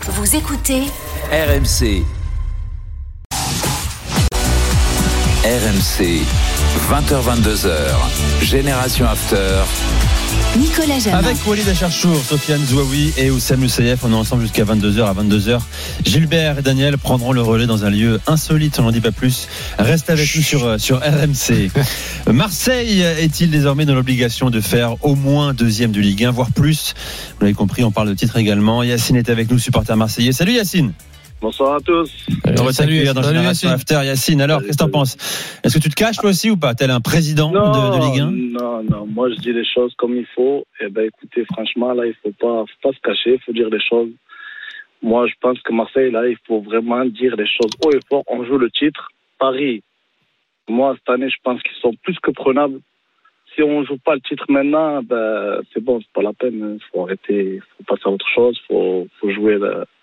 Vous écoutez RMC. RMC, 20h-22h, Génération After. Nicolas Jamin. Avec Walid Acharchour, Sofiane Zouaoui et Oussam Moussaïef, on est ensemble jusqu'à 22h. À 22h, Gilbert et Daniel prendront le relais dans un lieu insolite, on n'en dit pas plus. Reste avec nous sur RMC. Marseille est-il désormais dans l'obligation de faire au moins deuxième de Ligue 1, voire plus? Vous l'avez compris, on parle de titre également. Yacine est avec nous, supporter marseillais. Salut Yacine. Bonsoir à tous. Salut Génération After. Yacine, alors qu'est-ce que t'en penses? Est-ce que tu te caches toi aussi ou pas? Tel un président de Ligue 1? Non, moi je dis les choses comme il faut. Et écoutez, franchement là il faut pas se cacher, il faut dire les choses. Moi je pense que Marseille là il faut vraiment dire les choses haut et fort. On joue le titre. Paris, moi cette année je pense qu'ils sont plus que prenables. Si on joue pas le titre maintenant, c'est bon, c'est pas la peine. Faut arrêter, faut passer à autre chose. Faut jouer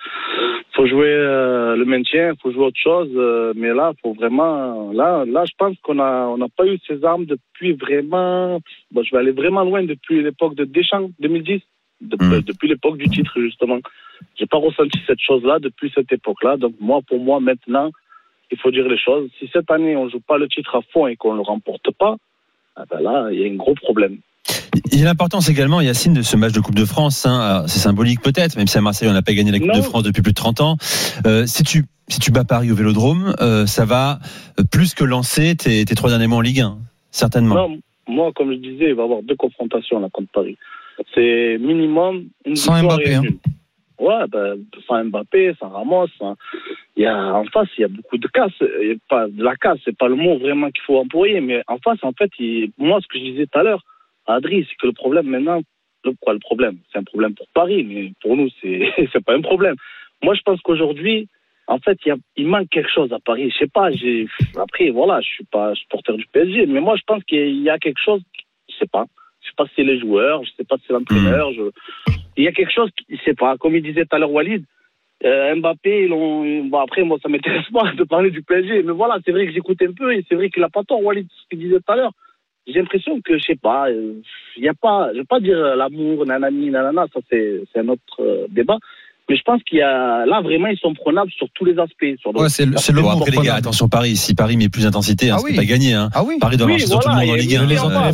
le maintien, faut jouer autre chose. Mais là, faut vraiment, là, je pense qu'on n'a pas eu ces armes depuis vraiment. Bon, je vais aller vraiment loin depuis l'époque de Deschamps, 2010, depuis l'époque du titre justement. J'ai pas ressenti cette chose-là depuis cette époque-là. Donc pour moi, maintenant, il faut dire les choses. Si cette année on joue pas le titre à fond et qu'on le remporte pas, là, il y a un gros problème. Il y a l'importance également, Yacine, de ce match de Coupe de France. Alors, c'est symbolique peut-être, même si à Marseille on n'a pas gagné la Coupe de France depuis plus de 30 ans. Si tu bats Paris au Vélodrome, ça va plus que lancer tes 3 derniers mois en Ligue 1, certainement. Non, moi, comme je disais, il va y avoir 2 confrontations là contre Paris. C'est minimum une sans victoire Mbappé, et une nulle. Ouais, sans Mbappé, sans Ramos. En face, il y a beaucoup de casse. La casse, c'est pas le mot vraiment qu'il faut employer, mais en face, en fait, moi, ce que je disais tout à l'heure à Adri, c'est que le problème maintenant, quoi le problème? C'est un problème pour Paris, mais pour nous, c'est pas un problème. Moi, je pense qu'aujourd'hui, en fait, il manque quelque chose à Paris. Je sais pas, après, voilà, je suis pas supporter du PSG, mais moi, je pense qu'il y a quelque chose, je sais pas si c'est les joueurs, je sais pas si c'est l'entraîneur, il y a quelque chose, je sais pas, comme il disait tout à l'heure Walid, Mbappé, après, moi, ça m'intéresse pas de parler du PSG, mais voilà, c'est vrai que j'écoute un peu, et c'est vrai qu'il a pas tort, Walid, ce qu'il disait tout à l'heure. J'ai l'impression que, je sais pas, il y a pas, je vais pas dire l'amour, nanani, nanana, ça c'est un autre débat. Mais je pense qu'il y a, là, vraiment, ils sont prenables sur tous les aspects. C'est le mot. Après, les gars, attention, Paris, si Paris met plus d'intensité, c'est pas gagné, hein. Ah oui. Paris doit marcher sur tout le monde en Ligue 1.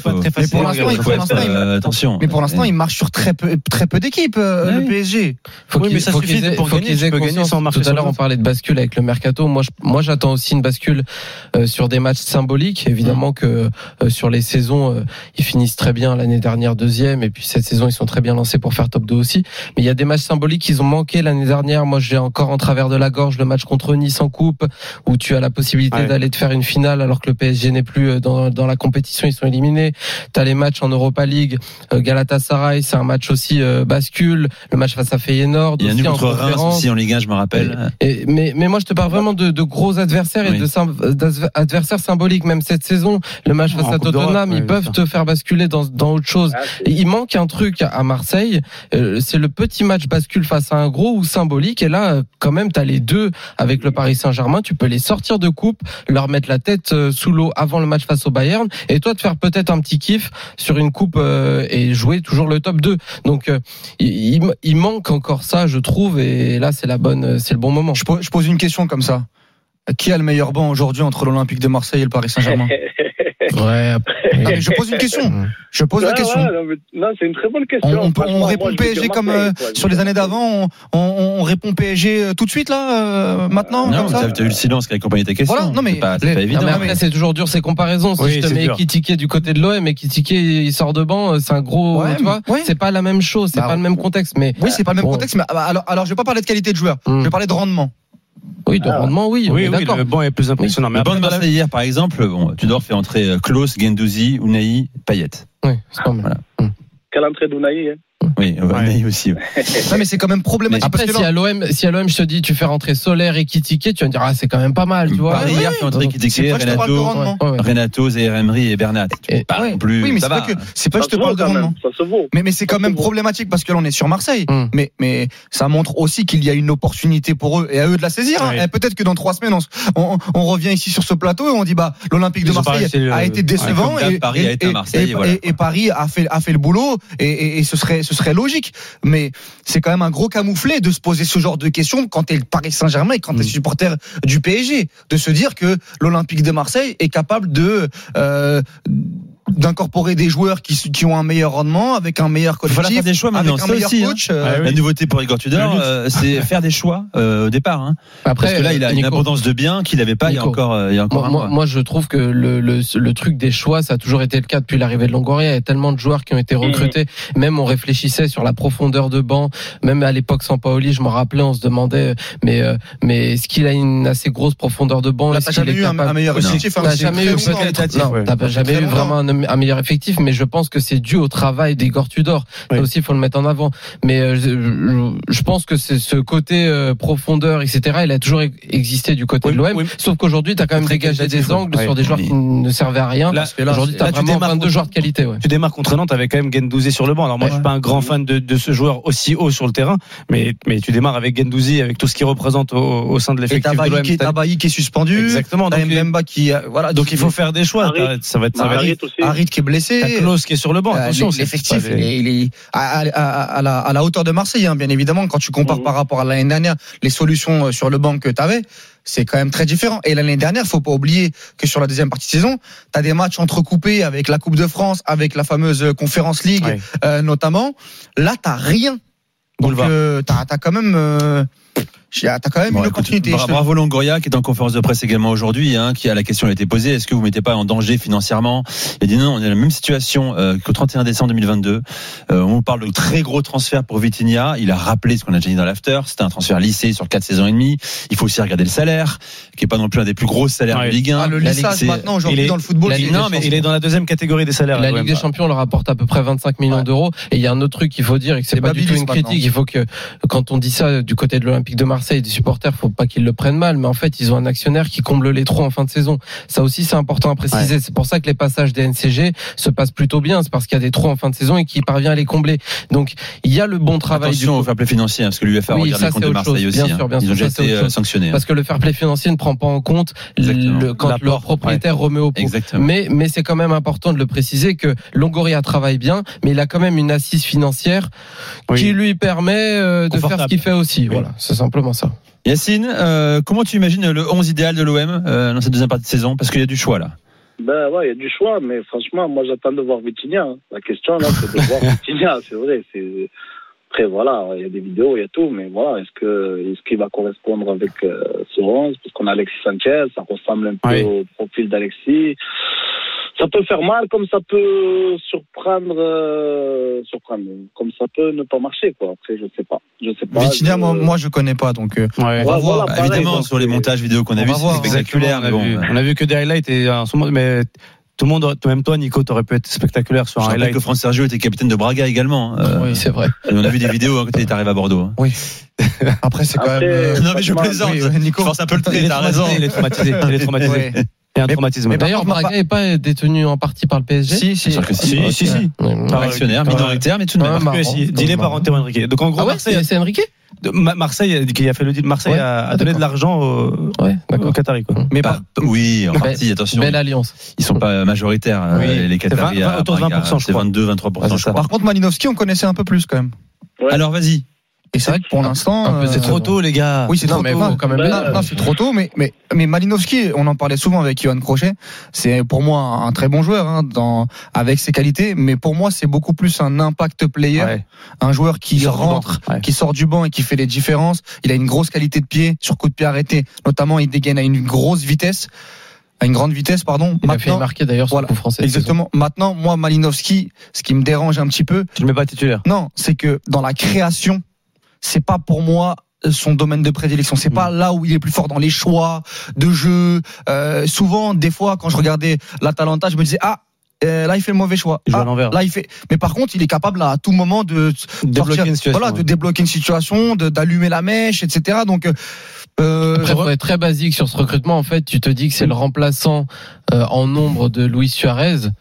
Attention. Mais pour l'instant, il marche sur très peu d'équipes, le PSG. Faut qu'ils aient conscience. Tout à l'heure, on parlait de bascule avec le mercato. Moi, j'attends aussi une bascule sur des matchs symboliques. Évidemment que sur les saisons, ils finissent très bien l'année dernière deuxième, et puis cette saison, ils sont très bien lancés pour faire top 2 aussi. Mais il y a des matchs symboliques qu'ils ont manqué l'année dernière. Moi, j'ai encore en travers de la gorge le match contre Nice en coupe, où tu as la possibilité d'aller te faire une finale alors que le PSG n'est plus dans la compétition, ils sont éliminés. T'as les matchs en Europa League, Galatasaray, c'est un match aussi bascule, le match face à Feyenoord. Il y a nul contre Reims aussi en Ligue 1, je me rappelle. Mais moi, je te parle vraiment de gros adversaires et d'adversaires symboliques. Même cette saison, le match face à Tottenham, ils peuvent te faire basculer dans autre chose. Il manque un truc à Marseille, c'est le petit match bascule face à un gros ou symbolique, et là quand même t'as les deux avec le Paris Saint-Germain, tu peux les sortir de coupe, leur mettre la tête sous l'eau avant le match face au Bayern, et toi te faire peut-être un petit kiff sur une coupe et jouer toujours le top 2. Donc il manque encore ça, je trouve, et là c'est le bon moment. Je pose une question comme ça. Qui a le meilleur banc aujourd'hui entre l'Olympique de Marseille et le Paris Saint-Germain? Ouais. Non, mais je pose une question. La question. Non, c'est une très bonne question. On répond PSG comme sur les années d'avant. On répond PSG tout de suite là, maintenant. Non, comme ça. t'as eu le silence qui a accompagné ta question. Voilà, non, mais c'est pas évident. Non, mais après, c'est toujours dur ces comparaisons. Si je te mets Ekitike du côté de l'OM et Ekitike il sort de banc, c'est un gros. Tu vois, c'est pas la même chose, c'est pas le même contexte. Mais oui, c'est pas le même contexte. Mais alors, je vais pas parler de qualité de joueur. Je vais parler de rendement. Oui, de rendement, oui. Oui, le banc est plus impressionnant. Le banc de Marseille hier, par exemple, Tudor fait entrer Klose, Guendouzi, Ounahi, Payet. Oui, c'est pas mal. Voilà. Quelle entrée d'Ounahi, hein? Oui, Ounahi aussi. Ouais. Non, mais c'est quand même problématique. Après, si à l'OM, je te dis, tu fais rentrer Solaire et Ekitike, tu vas me dire, c'est quand même pas mal, tu vois. Paris hier fait entrer Ekitike, Renato, Zaïre Emery et Bernat. Pas non plus. Oui, mais c'est pas que je te parle de rendement. Ça se vaut. Mais c'est quand même problématique parce que là, on est sur Marseille. Mais ça montre aussi qu'il y a une opportunité pour eux et à eux de la saisir. Et peut-être que dans 3 semaines, on revient ici sur ce plateau et on dit, l'Olympique de Marseille a été décevant Paris a été à Marseille. Et Paris a fait le boulot et ce serait serait logique. Mais c'est quand même un gros camouflet de se poser ce genre de questions quand t'es le Paris Saint-Germain et quand t'es supporter du PSG, de se dire que l'Olympique de Marseille est capable d'incorporer des joueurs qui ont un meilleur rendement avec un meilleur collectif. Il faut faire des choix maintenant, avec un meilleur coach. La nouveauté pour Igor Tudor, c'est faire des choix au départ. Hein. Après, parce que là, il a une abondance de biens qu'il n'avait pas il y a encore un mois. Moi, je trouve que le truc des choix, ça a toujours été le cas depuis l'arrivée de Longoria. Il y a tellement de joueurs qui ont été recrutés. Même on réfléchissait sur la profondeur de banc. Même à l'époque Sampaoli, je me rappelais, on se demandait, mais est-ce qu'il a une assez grosse profondeur de banc? T'as jamais eu un meilleur effectif? T'as jamais eu vraiment un meilleur effectif, mais je pense que c'est dû au travail d'Igor Tudor. Ça aussi, il faut le mettre en avant. Mais je pense que c'est ce côté profondeur, etc. Il a toujours existé du côté de l'OM. Sauf qu'aujourd'hui, t'as quand même dégagé des angles sur des joueurs qui ne servaient à rien. Aujourd'hui, t'as vraiment 22 joueurs de qualité. Tu démarres contre Nantes avec quand même Guendouzi sur le banc. Alors moi, je suis pas un grand fan de ce joueur aussi haut sur le terrain, mais tu démarres avec Guendouzi, avec tout ce qu'il représente au sein de l'effectif de l'OM. T'as Bailly qui est suspendu. Exactement. T'as Mbemba qui, voilà. Donc il faut faire des choix. Ça va être Harit qui est blessé. T'as Klose qui est sur le banc. Attention, l'effectif, il est à la hauteur de Marseille, hein, bien évidemment. Quand tu compares par rapport à l'année dernière, les solutions sur le banc que t'avais, c'est quand même très différent. Et l'année dernière, faut pas oublier que sur la deuxième partie de saison, t'as des matchs entrecoupés avec la Coupe de France, avec la fameuse Conference League, notamment. Là, t'as rien. Donc, t'as quand même. T'as quand même une opportunité. Bravo Longoria qui est en conférence de presse également aujourd'hui, qui a la question a été posée, est-ce que vous ne mettez pas en danger financièrement? Il a dit non, on est dans la même situation qu'au 31 décembre 2022. On parle de très gros transfert pour Vitinha. Il a rappelé ce qu'on a déjà dit dans l'after, c'était un transfert lissé sur 4 saisons et demie. Il faut aussi regarder le salaire, qui est pas non plus un des plus gros salaires de Ligue 1. Le lissage maintenant aujourd'hui dans le football. Il est dans la deuxième catégorie des salaires. La Ligue des Champions leur rapporte à peu près 25 millions d'euros. Et il y a un autre truc qu'il faut dire, et que c'est pas du tout une critique. Il faut que quand on dit ça du côté de l'Olympique de Marseille, des supporters, faut pas qu'ils le prennent mal, mais en fait, ils ont un actionnaire qui comble les trous en fin de saison. Ça aussi, c'est important à préciser. C'est pour ça que les passages des NCG se passent plutôt bien. C'est parce qu'il y a des trous en fin de saison et qu'il parvient à les combler. Donc, il y a le bon travail. Attention au fair play financier, parce que l'UEFA regarde les comptes de Marseille aussi. Bien sûr, ils ont déjà été sanctionnés. Parce que le fair play financier ne prend pas en compte quand leur propriétaire remet au pot. Mais c'est quand même important de le préciser que Longoria travaille bien, mais il a quand même une assise financière qui lui permet de faire ce qu'il fait aussi. Voilà, c'est simplement ça. Yacine, comment tu imagines le 11 idéal de l'OM dans cette deuxième partie de saison? Parce qu'il y a du choix là. Ben ouais, il y a du choix, mais franchement, moi j'attends de voir Vitinha. La question là, c'est de voir Vitinha, c'est vrai. Après voilà, il y a des vidéos, il y a tout, mais voilà, est-ce qu'il va correspondre avec ce 11? Parce qu'on a Alexis Sanchez, ça ressemble un peu au profil d'Alexis. Ça peut faire mal, comme ça peut surprendre, comme ça peut ne pas marcher, quoi. Après, je sais pas. Vitinha, moi, je connais pas, donc, on va voir. Voilà, évidemment, sur les montages vidéo qu'on a vus, c'est spectaculaire. On a vu que des highlights et en ce moment, mais tout le monde, même toi, Nico, t'aurais pu être spectaculaire sur un highlight. Que France Sergio était capitaine de Braga également. Oui, c'est vrai. On a vu des vidéos quand il est arrivé à Bordeaux. Oui. Après, c'est quand même. Non, mais je plaisante. Nico, force un peu le trait, t'as raison. Il est traumatisé. Il y a un traumatisme. Mais d'ailleurs, Braga n'est pas détenu en partie par le PSG. Si. Par actionnaire, minoritaire, mais tout de même. Dealé par Antero Henrique. Donc en gros, Marseille, c'est Henrique. Marseille qui a fait le deal. Marseille a donné de l'argent aux Qataris, quoi. Mais oui, en partie, attention. Belle alliance. Ils sont pas majoritaires, les Qataris. Autour de 20%, je crois. C'est 22-23%, je crois. Par contre, Malinowski, on connaissait un peu plus, quand même. Alors, vas-y. Et c'est vrai que pour l'instant, c'est trop tôt, les gars. Oui, c'est trop tôt. Quand même. Non, c'est trop tôt. Mais Malinowski, on en parlait souvent avec Yohan Crochet. C'est pour moi un très bon joueur, avec ses qualités. Mais pour moi, c'est beaucoup plus un impact player, un joueur qui rentre, qui sort du banc et qui fait les différences. Il a une grosse qualité de pied, sur coup de pied arrêté. Notamment, il dégaine à une grosse vitesse. À une grande vitesse, pardon. Il a fait marquer d'ailleurs sur le coup français. Exactement. Maintenant, moi, Malinowski, ce qui me dérange un petit peu. Tu le mets pas titulaire. Non, c'est que dans la création, c'est pas pour moi son domaine de prédilection. C'est pas là où il est plus fort dans les choix de jeu. Souvent, des fois, quand je regardais l'Atalanta, je me disais là il fait le mauvais choix. Il joue à l'envers. Là il fait. Mais par contre, il est capable à tout moment de débloquer une situation. Voilà, de débloquer une situation, d'allumer la mèche, etc. Donc après, faut être très basique sur ce recrutement. En fait, tu te dis que c'est le remplaçant en nombre de Luis Suarez.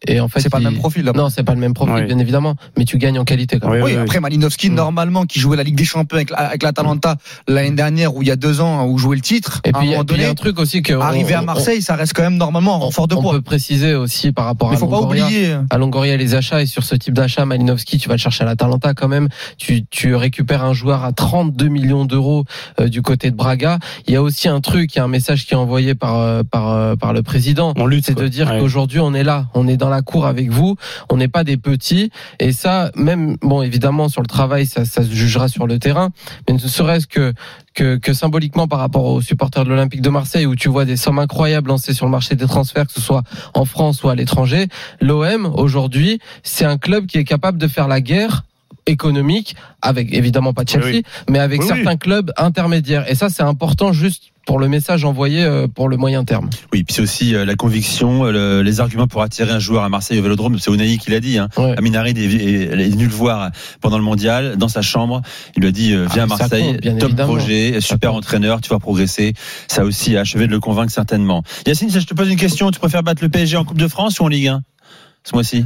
Et en fait, c'est pas le même profil. Là. Non, c'est pas le même profil, bien évidemment. Mais tu gagnes en qualité quand même. Oui, après Malinowski, normalement, qui jouait la Ligue des Champions avec l'Atalanta l'année dernière ou il y a 2 ans, où jouait le titre. Et puis il y a un truc aussi que arriver à Marseille, ça reste quand même normalement en renfort de poids. On peut préciser aussi par rapport à Longoria. À Longoria, les achats, et sur ce type d'achat, Malinowski, tu vas le chercher à l'Atalanta quand même. Tu récupères un joueur à 32 millions d'euros du côté de Braga. Il y a aussi un truc, il y a un message qui est envoyé par le président. C'est de dire qu'aujourd'hui on est là, on est dans la cour avec vous, on n'est pas des petits. Et ça, même évidemment sur le travail, ça se jugera sur le terrain, mais ne serait-ce que symboliquement par rapport aux supporters de l'Olympique de Marseille, où tu vois des sommes incroyables lancées sur le marché des transferts, que ce soit en France ou à l'étranger. L'OM aujourd'hui, c'est un club qui est capable de faire la guerre économique avec évidemment pas Chelsea, mais avec certains clubs intermédiaires. Et ça, c'est important juste pour le message envoyé pour le moyen terme. Oui, puis c'est aussi la conviction, les arguments pour attirer un joueur à Marseille au Vélodrome. C'est Ounahi qui l'a dit. Amin Harid est venu le voir pendant le mondial dans sa chambre. Il lui a dit viens à Marseille, top projet, super entraîneur, tu vas progresser. Ça a aussi achevé de le convaincre certainement. Yacine, je te pose une question. Tu préfères battre le PSG en Coupe de France ou en Ligue 1 ce mois-ci?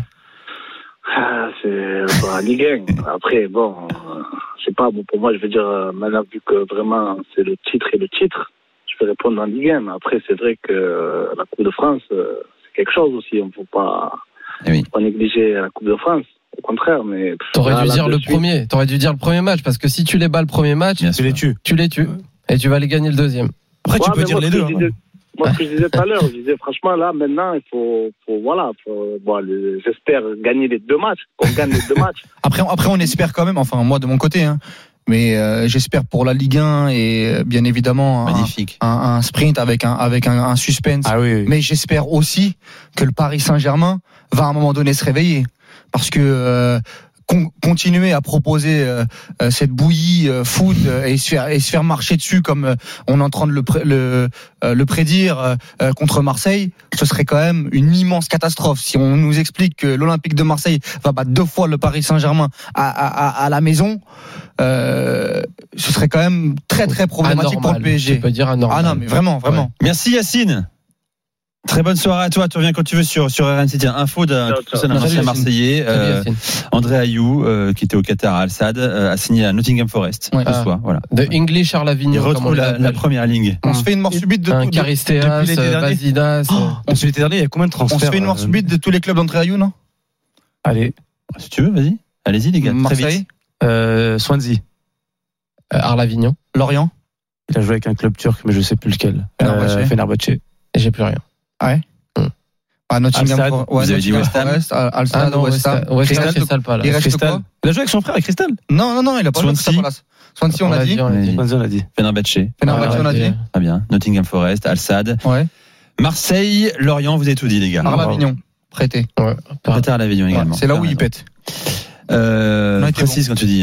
C'est Ligue 1. Après, je sais pas. Pour moi, je veux dire, maintenant, vu que vraiment c'est le titre et le titre, je peux répondre en Ligue 1. Mais après, c'est vrai que la Coupe de France, c'est quelque chose aussi. On ne faut pas négliger la Coupe de France. Au contraire, mais t'aurais dû dire le premier match, parce que si tu les bats le premier match, tu les tues, et tu vas les gagner le deuxième. Après, tu peux dire les deux. Moi, ce que je disais tout à l'heure, franchement, là, maintenant, il faut j'espère gagner les 2 matchs, qu'on gagne les 2 matchs. Après, on espère quand même, enfin, moi, de mon côté, mais j'espère pour la Ligue 1 et bien évidemment un sprint avec un suspense. Mais j'espère aussi que le Paris Saint-Germain va à un moment donné se réveiller, parce que continuer à proposer cette bouillie foot et se faire marcher dessus comme on est en train de le prédire contre Marseille, ce serait quand même une immense catastrophe. Si on nous explique que l'Olympique de Marseille va battre 2 fois le Paris Saint-Germain à la maison, ce serait quand même très très problématique pour le PSG. Tu peux dire anormal. Ah non, mais vraiment. Merci Yacine. Très bonne soirée à toi. Tu reviens quand tu veux sur RMC. Tiens, info d'un ancien Marseillais, André Ayou, qui était au Qatar à Al-Sadd, a signé à Nottingham Forest ce soir. Voilà. De English Arlavignon. Il retrouve la première ligne. On se fait une mort subite de un Caristéas, Basidas. L'été dernier, il y a combien de transferts? On se fait une mort subite de tous les clubs d'André Ayou, non? Allez, si tu veux, vas-y. Allez-y les gars. Marseille, Swansea, Arlavignon, Lorient. Il a joué avec un club turc, mais je sais plus lequel. Fenerbahçe. Et j'ai plus rien. Ah ouais. Nottingham Forest. Vous avez dit West Ham. Al-Sadd, West Ham. Crystal Palace. Il reste quoi? Il a joué avec son frère à Crystal? Non, il a pas joué avec Crystal Palace. Swansea, on l'a dit. Swansea, on l'a dit. Fenerbahçe, on a dit. Très bien. Nottingham Forest, Al-Sadd. Marseille, Lorient, vous avez tout dit les gars. Arlavignon, prêté. Prêté à Arlavignon également. C'est là où il pète. Précise quand tu dis.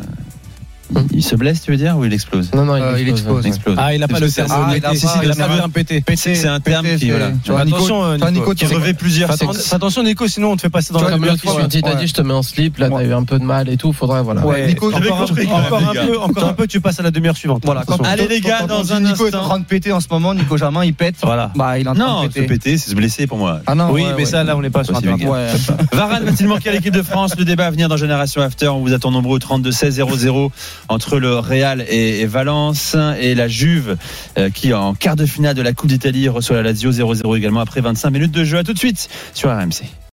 Il se blesse, tu veux dire, ou il explose? Non, il explose. Ah, il a pas le terme. Il a pas le terme pété. C'est un terme qui, attention, Nico, qui revêt plusieurs. Attention, Nico, sinon on te fait passer dans la comme l'autre fois, quand il t'a dit je te mets en slip, là t'as eu un peu de mal et tout, faudrait Nico, encore un peu, tu passes à la demi-heure suivante. Voilà. Allez les gars, dans un Nico est en instant. train de péter en ce moment, Nico Jamin, il pète. Voilà. Il est en train de péter. Non, se péter, c'est se blesser pour moi. Ah non. Oui, mais ça, là, on n'est pas sur un terrain. Varane va-t-il manquer à l'équipe de France? Le débat à venir dans Génération After. On vous attend nombreux au 32-16-0-0 entre le Real et Valence, et la Juve qui en quart de finale de la Coupe d'Italie reçoit la Lazio 0-0 également après 25 minutes de jeu. À tout de suite sur RMC.